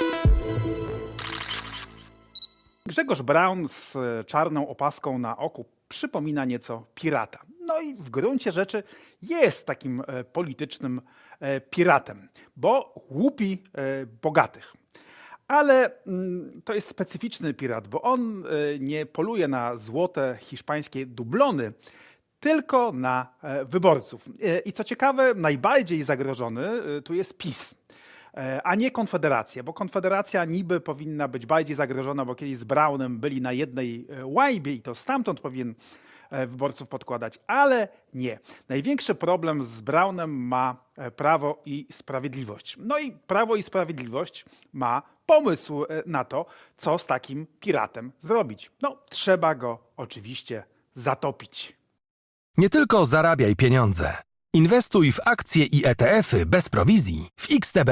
Grzegorz Braun z czarną opaską na oku przypomina nieco pirata. No i w gruncie rzeczy jest takim politycznym piratem, bo łupi bogatych. Ale to jest specyficzny pirat, bo on nie poluje na złote hiszpańskie dublony, tylko na wyborców. I co ciekawe, najbardziej zagrożony tu jest PiS, a nie Konfederacja, bo Konfederacja niby powinna być bardziej zagrożona, bo kiedyś z Braunem byli na jednej łajbie i to stamtąd powinien wyborców podkładać, ale nie. Największy problem z Braunem ma Prawo i Sprawiedliwość. No i Prawo i Sprawiedliwość ma pomysł na to, co z takim piratem zrobić. No, trzeba go oczywiście zatopić. Nie tylko zarabiaj pieniądze. Inwestuj w akcje i ETF-y bez prowizji w XTB.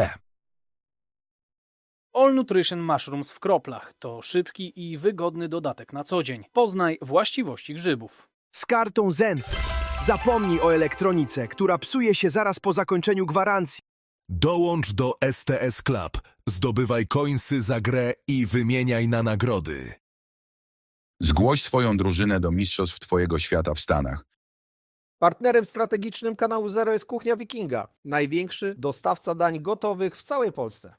All Nutrition Mushrooms w kroplach to szybki i wygodny dodatek na co dzień. Poznaj właściwości grzybów. Z kartą Zen zapomnij o elektronice, która psuje się zaraz po zakończeniu gwarancji. Dołącz do STS Club, zdobywaj coinsy za grę i wymieniaj na nagrody. Zgłoś swoją drużynę do mistrzostw Twojego świata w Stanach. Partnerem strategicznym kanału Zero jest Kuchnia Wikinga, największy dostawca dań gotowych w całej Polsce.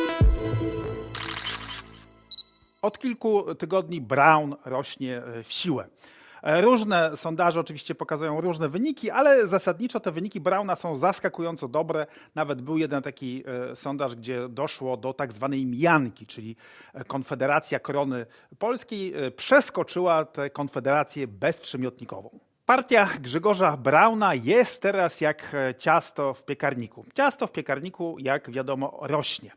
Od kilku tygodni Braun rośnie w siłę. Różne sondaże oczywiście pokazują różne wyniki, ale zasadniczo te wyniki Brauna są zaskakująco dobre. Nawet był jeden taki sondaż, gdzie doszło do tak zwanej mijanki, czyli Konfederacja Korony Polskiej przeskoczyła tę konfederację bezprzymiotnikową. Partia Grzegorza Brauna jest teraz jak ciasto w piekarniku. Ciasto w piekarniku, jak wiadomo, rośnie.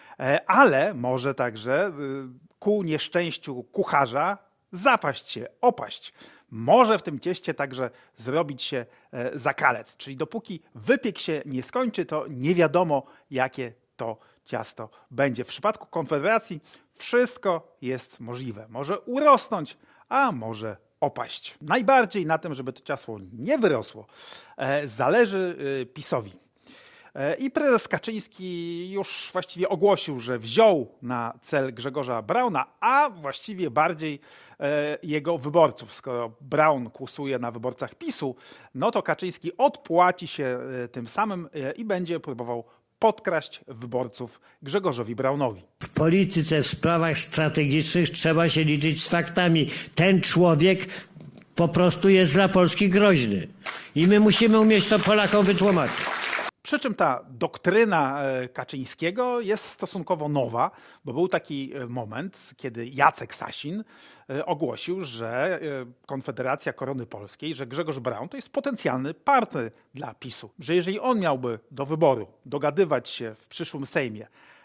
Ale może także ku nieszczęściu kucharza zapaść się, opaść. Może w tym cieście także zrobić się zakalec. Czyli dopóki wypiek się nie skończy, to nie wiadomo, jakie to ciasto będzie. W przypadku Konfederacji wszystko jest możliwe. Może urosnąć, a może opaść. Najbardziej na tym, żeby to ciasto nie wyrosło, zależy PiS-owi. I prezes Kaczyński już właściwie ogłosił, że wziął na cel Grzegorza Brauna, a właściwie bardziej jego wyborców. Skoro Braun kłusuje na wyborcach PiS-u, no to Kaczyński odpłaci się tym samym i będzie próbował podkraść wyborców Grzegorzowi Braunowi. W polityce, w sprawach strategicznych trzeba się liczyć z faktami. Ten człowiek po prostu jest dla Polski groźny. I my musimy umieć to Polakom wytłumaczyć. Przy czym ta doktryna Kaczyńskiego jest stosunkowo nowa, bo był taki moment, kiedy Jacek Sasin ogłosił, że Konfederacja Korony Polskiej, że Grzegorz Braun to jest potencjalny partner dla PiS-u. Że jeżeli on miałby do wyboru dogadywać się w przyszłym Sejmie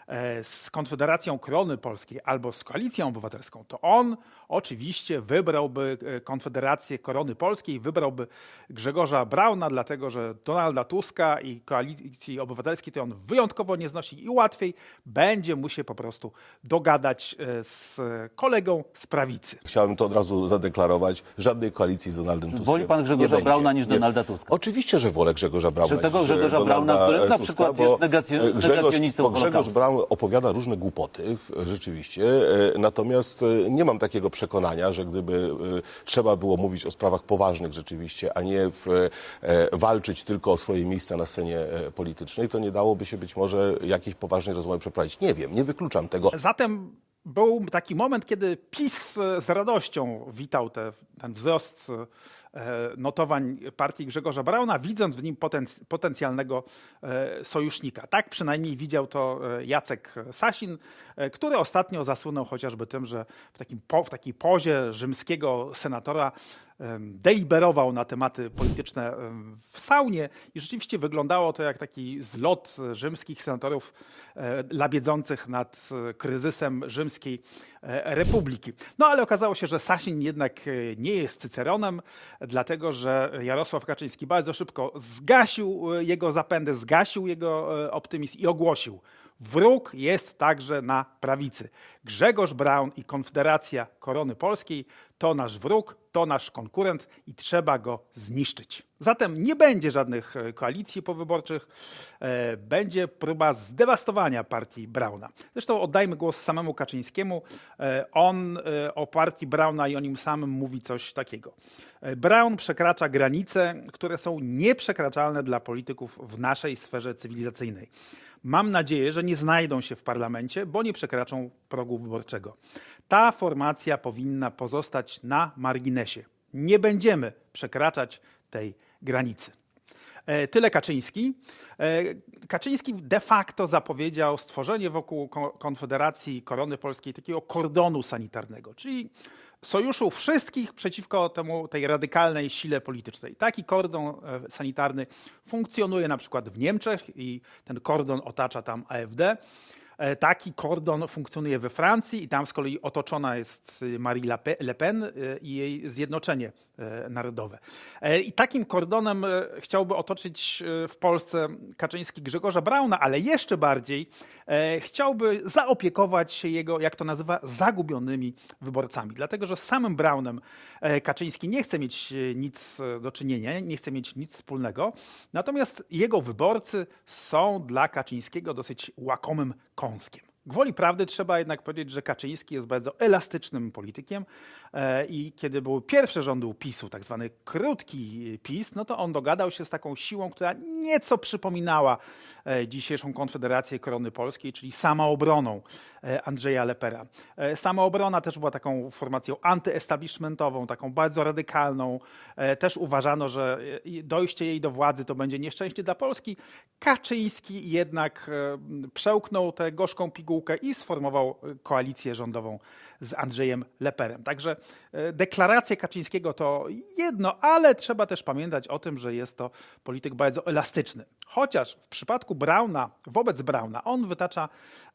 z Konfederacją Korony Polskiej albo z Koalicją Obywatelską, to on oczywiście wybrałby Konfederację Korony Polskiej, wybrałby Grzegorza Brauna, dlatego że Donalda Tuska i Koalicji Obywatelskiej to on wyjątkowo nie znosi i łatwiej będzie mu się po prostu dogadać z kolegą z prawicy. Chciałem to od razu zadeklarować. Żadnej koalicji z Donaldem Tuskiem. Woli pan Grzegorza Brauna niż Donalda Tuska? Oczywiście, że wolę Grzegorza Brauna. Czy tego Grzegorza Brauna, który na przykład jest negacjonistą Grzegorz Braun opowiada różne głupoty, rzeczywiście. Natomiast nie mam takiego przekonania, że gdyby trzeba było mówić o sprawach poważnych rzeczywiście, a nie walczyć tylko o swoje miejsca na scenie politycznej, to nie dałoby się być może jakiejś poważnej rozmowy przeprowadzić. Nie wiem, nie wykluczam tego. Zatem był taki moment, kiedy PiS z radością witał ten wzrost notowań partii Grzegorza Brauna, widząc w nim potencjalnego sojusznika. Tak przynajmniej widział to Jacek Sasin, który ostatnio zasłynął chociażby tym, że w takiej pozie rzymskiego senatora deliberował na tematy polityczne w saunie i rzeczywiście wyglądało to jak taki zlot rzymskich senatorów labiedzących nad kryzysem rzymskiej republiki. No ale okazało się, że Sasin jednak nie jest Cyceronem, dlatego że Jarosław Kaczyński bardzo szybko zgasił jego zapędy, zgasił jego optymizm i ogłosił: wróg jest także na prawicy. Grzegorz Braun i Konfederacja Korony Polskiej To nasz wróg, to nasz konkurent i trzeba go zniszczyć. Zatem nie będzie żadnych koalicji powyborczych, będzie próba zdewastowania partii Brauna. Zresztą oddajmy głos samemu Kaczyńskiemu. On o partii Brauna i o nim samym mówi coś takiego. Braun przekracza granice, które są nieprzekraczalne dla polityków w naszej sferze cywilizacyjnej. Mam nadzieję, że nie znajdą się w parlamencie, bo nie przekraczą progu wyborczego. Ta formacja powinna pozostać na marginesie. Nie będziemy przekraczać tej granicy. Tyle Kaczyński. Kaczyński de facto zapowiedział stworzenie wokół Konfederacji Korony Polskiej takiego kordonu sanitarnego, czyli sojuszu wszystkich przeciwko tej radykalnej sile politycznej. Taki kordon sanitarny funkcjonuje na przykład w Niemczech i ten kordon otacza tam AfD. Taki kordon funkcjonuje we Francji i tam z kolei otoczona jest Marine Le Pen i jej Zjednoczenie Narodowe. I takim kordonem chciałby otoczyć w Polsce Kaczyński Grzegorza Brauna, ale jeszcze bardziej chciałby zaopiekować się jego, jak to nazywa, zagubionymi wyborcami. Dlatego, że z samym Braunem Kaczyński nie chce mieć nic do czynienia, nie chce mieć nic wspólnego. Natomiast jego wyborcy są dla Kaczyńskiego dosyć łakomym kąskiem. Gwoli prawdy trzeba jednak powiedzieć, że Kaczyński jest bardzo elastycznym politykiem i kiedy były pierwsze rządy PiS-u, tak zwany krótki PiS, no to on dogadał się z taką siłą, która nieco przypominała dzisiejszą Konfederację Korony Polskiej, czyli Samoobroną Andrzeja Lepera. Samoobrona też była taką formacją antyestablishmentową, taką bardzo radykalną. Też uważano, że dojście jej do władzy to będzie nieszczęście dla Polski. Kaczyński jednak przełknął tę gorzką pigułkę i sformował koalicję rządową z Andrzejem Leperem. Także deklaracje Kaczyńskiego to jedno, ale trzeba też pamiętać o tym, że jest to polityk bardzo elastyczny. Chociaż w przypadku Brauna, wobec Brauna, on wytacza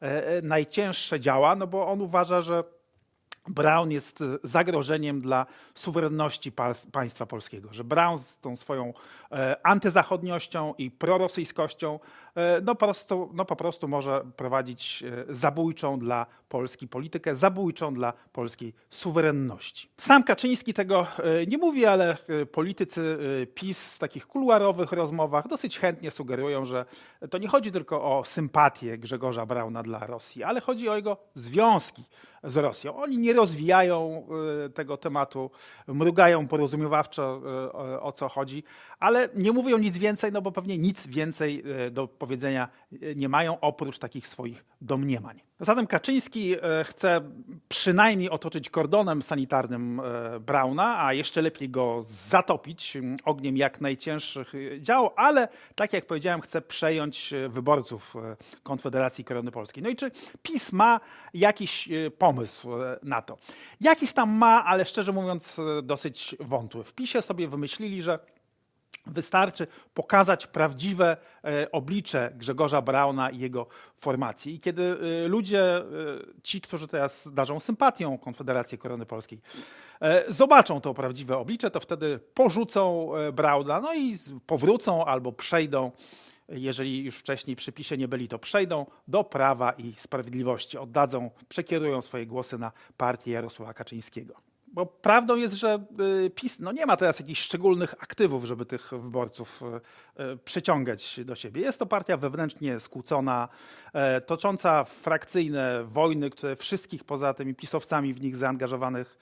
najcięższe działa, no bo on uważa, że Braun jest zagrożeniem dla suwerenności państwa polskiego, że Braun z tą swoją antyzachodniością i prorosyjskością po prostu może prowadzić zabójczą dla Polski politykę, zabójczą dla polskiej suwerenności. Sam Kaczyński tego nie mówi, ale politycy PiS w takich kuluarowych rozmowach dosyć chętnie sugerują, że to nie chodzi tylko o sympatię Grzegorza Brauna dla Rosji, ale chodzi o jego związki z Rosją. Oni nie rozwijają tego tematu, mrugają porozumiewawczo, o co chodzi, ale nie mówią nic więcej, no bo pewnie nic więcej do powiedzenia nie mają, oprócz takich swoich domniemań. Zatem Kaczyński chce przynajmniej otoczyć kordonem sanitarnym Brauna, a jeszcze lepiej go zatopić ogniem jak najcięższych dział, ale tak jak powiedziałem, chce przejąć wyborców Konfederacji Korony Polskiej. No i czy PiS ma jakiś pomysł na to? Jakiś tam ma, ale szczerze mówiąc dosyć wątły. W PiSie sobie wymyślili, że wystarczy pokazać prawdziwe oblicze Grzegorza Brauna i jego formacji. I kiedy ludzie, ci, którzy teraz darzą sympatią Konfederację Korony Polskiej, zobaczą to prawdziwe oblicze, to wtedy porzucą Brauna, no i powrócą albo przejdą, jeżeli już wcześniej przy PiSie nie byli, to przejdą do Prawa i Sprawiedliwości. Przekierują swoje głosy na partię Jarosława Kaczyńskiego. Bo prawdą jest, że PiS nie ma teraz jakichś szczególnych aktywów, żeby tych wyborców przyciągać do siebie. Jest to partia wewnętrznie skłócona, tocząca frakcyjne wojny, które wszystkich poza tymi pisowcami w nich zaangażowanych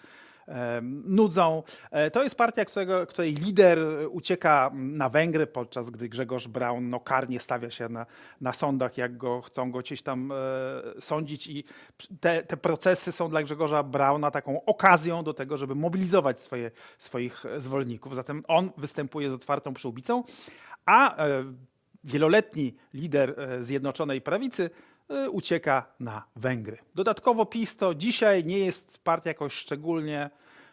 nudzą. To jest partia, której lider ucieka na Węgry, podczas gdy Grzegorz Braun karnie stawia się na sądach, jak chcą go gdzieś tam sądzić i te procesy są dla Grzegorza Brauna taką okazją do tego, żeby mobilizować swoich zwolenników. Zatem on występuje z otwartą przyłbicą, a wieloletni lider Zjednoczonej Prawicy ucieka na Węgry. Dodatkowo PiS to dzisiaj nie jest partia jakoś szczególnie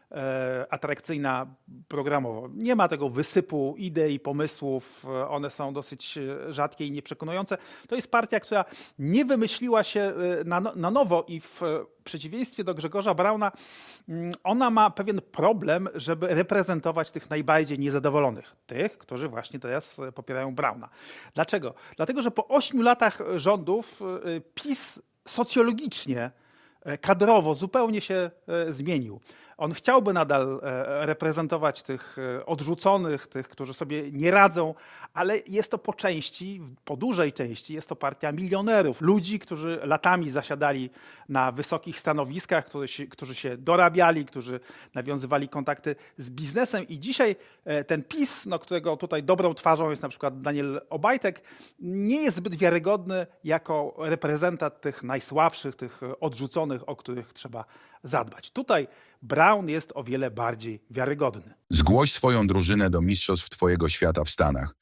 atrakcyjna programowo. Nie ma tego wysypu idei, pomysłów, one są dosyć rzadkie i nieprzekonujące. To jest partia, która nie wymyśliła się na nowo i w przeciwieństwie do Grzegorza Brauna ona ma pewien problem, żeby reprezentować tych najbardziej niezadowolonych, tych, którzy właśnie teraz popierają Brauna. Dlaczego? Dlatego, że po 8 latach rządów PiS socjologicznie, kadrowo zupełnie się zmienił. On chciałby nadal reprezentować tych odrzuconych, tych, którzy sobie nie radzą, ale jest to po dużej części, jest to partia milionerów, ludzi, którzy latami zasiadali na wysokich stanowiskach, którzy się dorabiali, którzy nawiązywali kontakty z biznesem i dzisiaj ten PiS, którego tutaj dobrą twarzą jest na przykład Daniel Obajtek, nie jest zbyt wiarygodny jako reprezentant tych najsłabszych, tych odrzuconych, o których trzeba zadbać. Tutaj Braun jest o wiele bardziej wiarygodny. Zgłoś swoją drużynę do mistrzostw twojego świata w Stanach.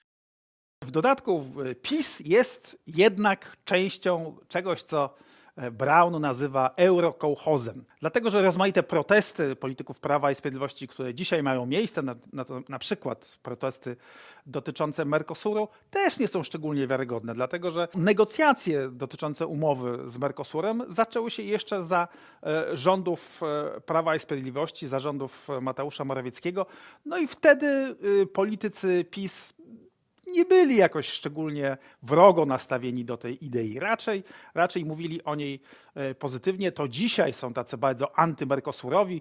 W dodatku PiS jest jednak częścią czegoś, co Braun nazywa eurokołchozem. Dlatego, że rozmaite protesty polityków Prawa i Sprawiedliwości, które dzisiaj mają miejsce, na przykład protesty dotyczące Mercosuru, też nie są szczególnie wiarygodne, dlatego że negocjacje dotyczące umowy z Mercosurem zaczęły się jeszcze za rządów Prawa i Sprawiedliwości, za rządów Mateusza Morawieckiego. No i wtedy politycy PiS nie byli jakoś szczególnie wrogo nastawieni do tej idei. Raczej mówili o niej pozytywnie. To dzisiaj są tacy bardzo antymercosurowi,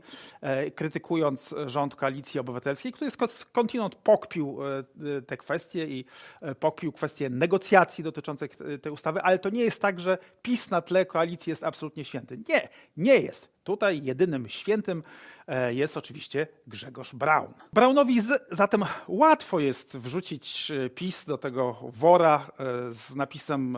krytykując rząd Koalicji Obywatelskiej, który skądinąd pokpił te kwestie i pokpił kwestie negocjacji dotyczących tej ustawy, ale to nie jest tak, że PiS na tle koalicji jest absolutnie święty. Nie jest. Tutaj jedynym świętym jest oczywiście Grzegorz Braun. Braunowi zatem łatwo jest wrzucić PiS do tego wora z napisem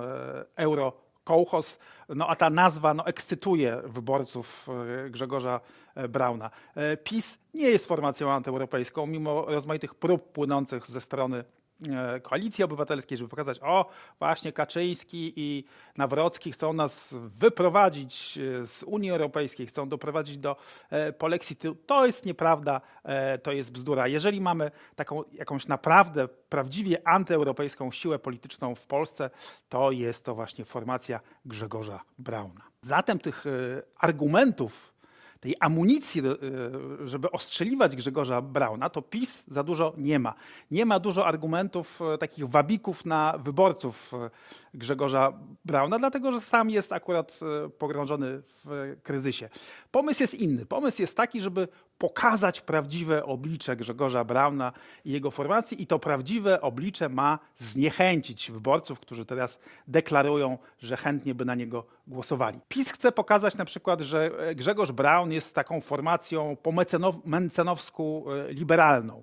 eurokołchoz, a ta nazwa ekscytuje wyborców Grzegorza Brauna. PiS nie jest formacją antyeuropejską, mimo rozmaitych prób płynących ze strony Koalicji Obywatelskiej, żeby pokazać, właśnie Kaczyński i Nawrocki chcą nas wyprowadzić z Unii Europejskiej, chcą doprowadzić do polexitu. To jest nieprawda, to jest bzdura. Jeżeli mamy taką jakąś naprawdę, prawdziwie antyeuropejską siłę polityczną w Polsce, to jest to właśnie formacja Grzegorza Brauna. Zatem tych argumentów, tej amunicji, żeby ostrzeliwać Grzegorza Brauna, to PiS za dużo nie ma. Nie ma dużo argumentów, takich wabików na wyborców Grzegorza Brauna, dlatego że sam jest akurat pogrążony w kryzysie. Pomysł jest inny. Pomysł jest taki, żeby pokazać prawdziwe oblicze Grzegorza Brauna i jego formacji i to prawdziwe oblicze ma zniechęcić wyborców, którzy teraz deklarują, że chętnie by na niego głosowali. PiS chce pokazać na przykład, że Grzegorz Braun jest taką formacją po mencenowsku liberalną,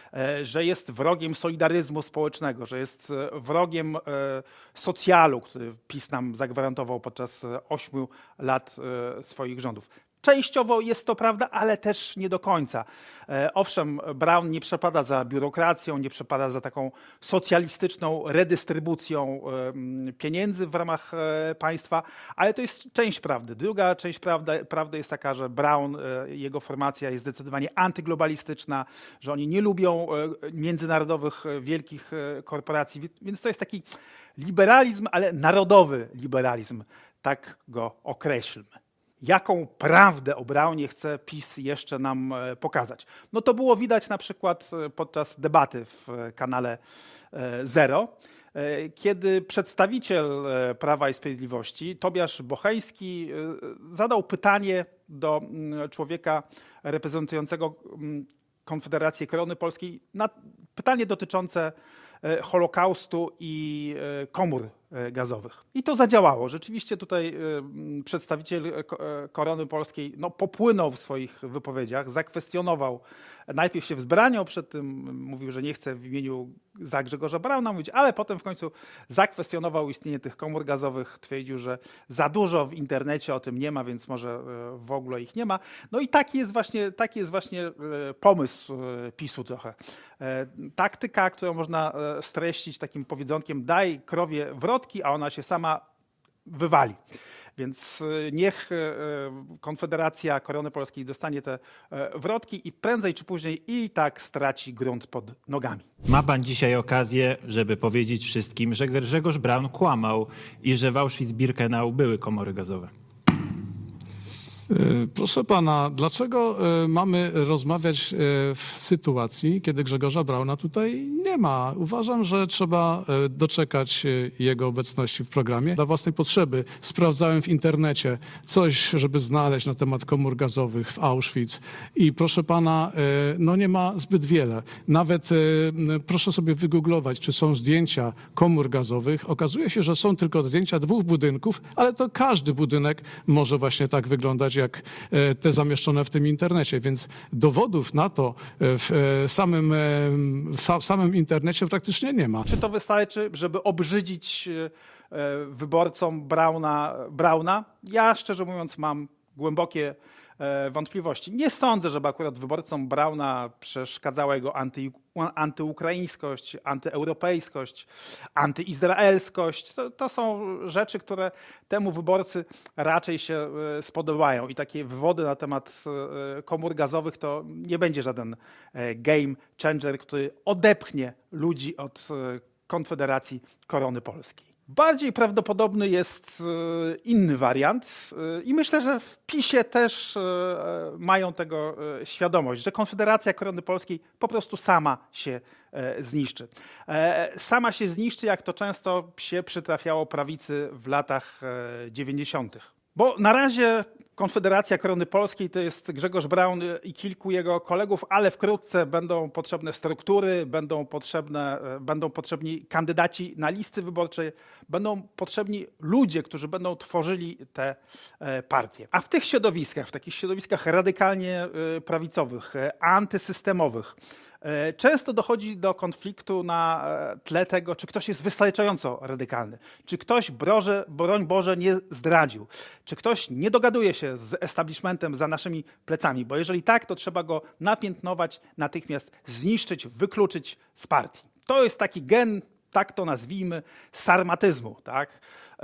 że jest wrogiem solidaryzmu społecznego, że jest wrogiem socjalu, który PiS nam zagwarantował podczas 8 lat swoich rządów. Częściowo jest to prawda, ale też nie do końca. Owszem, Braun nie przepada za biurokracją, nie przepada za taką socjalistyczną redystrybucją pieniędzy w ramach państwa, ale to jest część prawdy. Druga część prawdy jest taka, że Braun, jego formacja jest zdecydowanie antyglobalistyczna, że oni nie lubią międzynarodowych wielkich korporacji, więc to jest taki liberalizm, ale narodowy liberalizm, tak go określmy. Jaką prawdę o Braunie chce PiS jeszcze nam pokazać? To było widać na przykład podczas debaty w kanale Zero, kiedy przedstawiciel Prawa i Sprawiedliwości, Tobiasz Bocheński, zadał pytanie do człowieka reprezentującego Konfederację Korony Polskiej, pytanie dotyczące Holokaustu i komór gazowych. I to zadziałało. Rzeczywiście tutaj przedstawiciel Korony Polskiej popłynął w swoich wypowiedziach, zakwestionował, najpierw się wzbraniał przed tym, mówił, że nie chce w imieniu za Grzegorza Brauna mówić, ale potem w końcu zakwestionował istnienie tych komór gazowych, twierdził, że za dużo w internecie o tym nie ma, więc może w ogóle ich nie ma. I taki jest właśnie pomysł PiS-u trochę. Taktyka, którą można streścić takim powiedzonkiem: daj krowie wrotki, a ona się sama wywali. Więc niech Konfederacja Korony Polskiej dostanie te wrotki i prędzej czy później i tak straci grunt pod nogami. Ma pan dzisiaj okazję, żeby powiedzieć wszystkim, że Grzegorz Braun kłamał i że w Auschwitz-Birkenau były komory gazowe. Proszę pana, dlaczego mamy rozmawiać w sytuacji, kiedy Grzegorza Brauna tutaj nie ma? Uważam, że trzeba doczekać jego obecności w programie. Dla własnej potrzeby sprawdzałem w internecie coś, żeby znaleźć na temat komór gazowych w Auschwitz i proszę pana, no nie ma zbyt wiele. Nawet proszę sobie wygooglować, czy są zdjęcia komór gazowych. Okazuje się, że są tylko zdjęcia 2 budynków, ale to każdy budynek może właśnie tak wyglądać, jak te zamieszczone w tym internecie, więc dowodów na to w samym internecie praktycznie nie ma. Czy to wystarczy, żeby obrzydzić wyborcom Brauna? Ja szczerze mówiąc mam głębokie wątpliwości. Nie sądzę, żeby akurat wyborcom Brauna przeszkadzała jego antyukraińskość, antyeuropejskość, antyizraelskość. To są rzeczy, które temu wyborcy raczej się spodobają i takie wywody na temat komór gazowych to nie będzie żaden game changer, który odepchnie ludzi od Konfederacji Korony Polskiej. Bardziej prawdopodobny jest inny wariant i myślę, że w PiS-ie też mają tego świadomość, że Konfederacja Korony Polskiej po prostu sama się zniszczy. Sama się zniszczy, jak to często się przytrafiało prawicy w latach 90. Bo na razie Konfederacja Korony Polskiej to jest Grzegorz Braun i kilku jego kolegów, ale wkrótce będą potrzebne struktury, będą potrzebni kandydaci na listy wyborcze, będą potrzebni ludzie, którzy będą tworzyli te partie. A w tych środowiskach, w takich środowiskach radykalnie prawicowych, antysystemowych, często dochodzi do konfliktu na tle tego, czy ktoś jest wystarczająco radykalny, czy ktoś, broń Boże, nie zdradził, czy ktoś nie dogaduje się z establishmentem za naszymi plecami, bo jeżeli tak, to trzeba go napiętnować, natychmiast zniszczyć, wykluczyć z partii. To jest taki gen, tak to nazwijmy, sarmatyzmu, tak?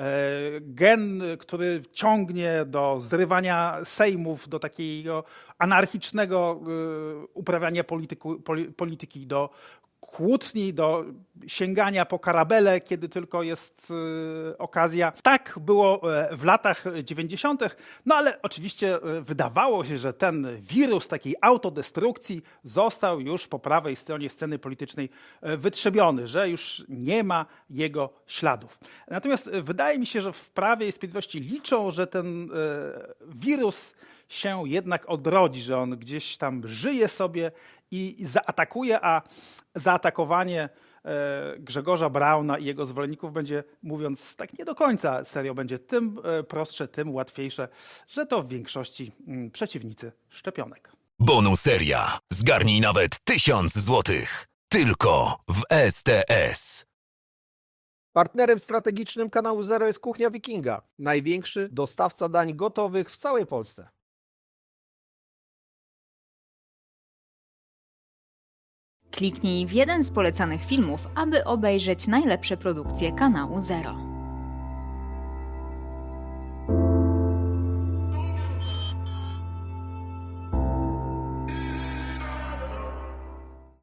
Gen, który ciągnie do zrywania sejmów, do takiego anarchicznego uprawiania polityki, do kłótni, do sięgania po karabele, kiedy tylko jest okazja. Tak było w latach 90., no ale oczywiście wydawało się, że ten wirus takiej autodestrukcji został już po prawej stronie sceny politycznej wytrzebiony, że już nie ma jego śladów. Natomiast wydaje mi się, że w Prawie i Sprawiedliwości liczą, że ten wirus się jednak odrodzi, że on gdzieś tam żyje sobie i zaatakuje, a zaatakowanie Grzegorza Brauna i jego zwolenników będzie, mówiąc tak nie do końca serio, będzie tym prostsze, tym łatwiejsze, że to w większości przeciwnicy szczepionek. Bonuseria. Zgarnij nawet 1000 złotych. Tylko w STS. Partnerem strategicznym kanału Zero jest Kuchnia Wikinga, największy dostawca dań gotowych w całej Polsce. Kliknij w jeden z polecanych filmów, aby obejrzeć najlepsze produkcje kanału Zero.